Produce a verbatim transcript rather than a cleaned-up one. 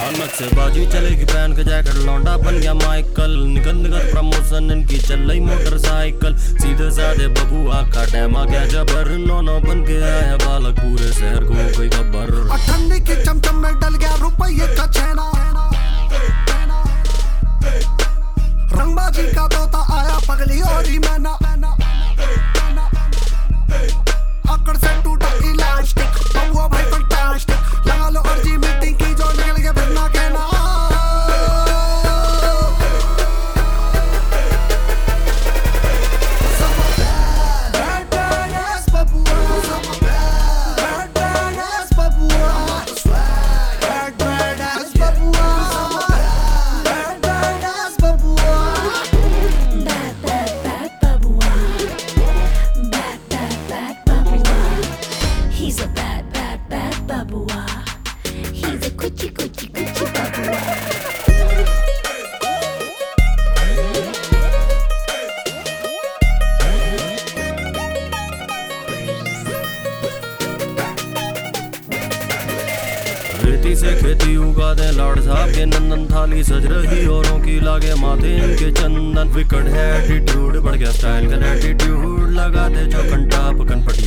नक से बाजी चलेगी पहन के जैकेट लौंडा बन गया माइकल। निकल निकल प्रमोशन इनकी चल रही मोटरसाइकिल। सीधे साधे बबुआ का टाइम आ गया जबर। नौनो बन के आया बालक पूरे शहर को कोई खबर। ठंडी की चमचम में डल गया रुपये का छेना। रंगबाजी का तोता आया पगली और ही मैना। अकड़ से टूटा इलास्टिक बबुआ भाई फंटास्टिक। लगा लो अर्जी मीटिंग की जो निकल के फिर ना कहना। He's a bad, bad, bad babua. He's a kuchi, kuchi, kuchi babua. रेती से खेती उगा दे लॉर्ड साहब के नंदन। थाली सज रही औरों की लागे माथे इनके चंदन। विकट है एटीट्यूड बढ़ गया स्टाइल का एटीट्यूड। लगा दे जो कंटाप कनपट